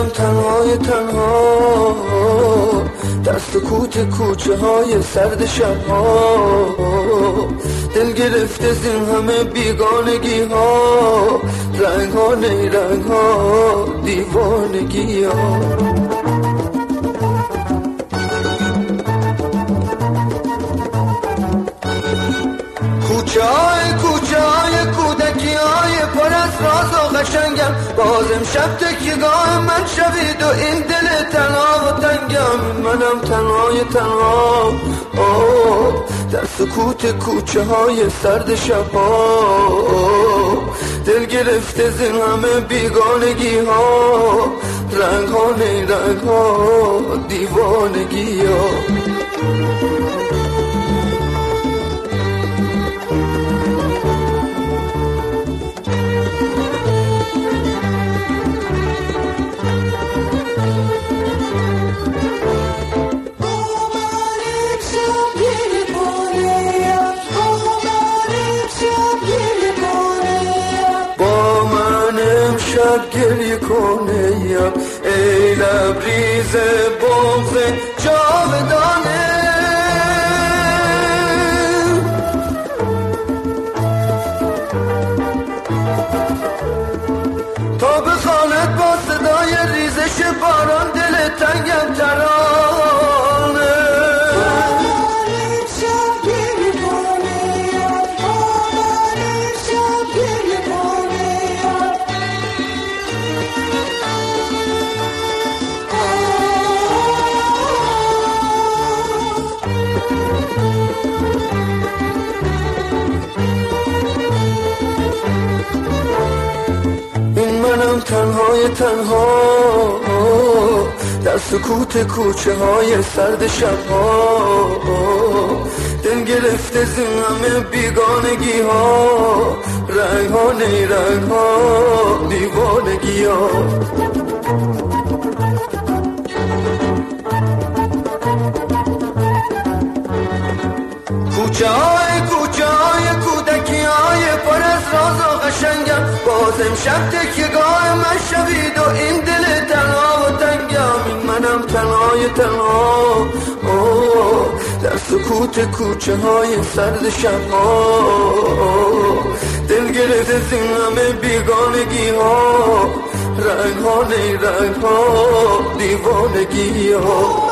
تنهای تنها در سکوت کوچه های سرد شبها، دل گرفته زین همه بیگانگی ها، رنگ ها نیرنگ ها دیوانگی ها. کوچه های کودکی های پر از راز و قشنگم، باز امشب تکیهگاه من شوید و این دل تنها و تنگم. منم تنهای تنها در سکوت کوچه های سرد شبها، دل گرفته زین همه بیگانگی ها، رنگ ها نیرنگ ها دیوانگی ها. شب گریه کنه یم ای لبریز بغض جاودانه، تا به خانت با صدای ریزش باران دل تنگم ترانه. منم تنهای تنها در سکوت کوچه های سرد شبها، دل گرفته زین همه بیگانگی ها، رنگ ها نیرنگ ها دیوانگی ها. کوچه های کودکی های پر از راز و قشنگم، باز امشب تکیهگاه من شوید و این دل تنها و تنگم. این منم تنهای تنها در سکوت کوچه های سرد شبها، دل گرفته زین همه بیگانگی ها، رنگ ها نیرنگ ها دیوانگی ها.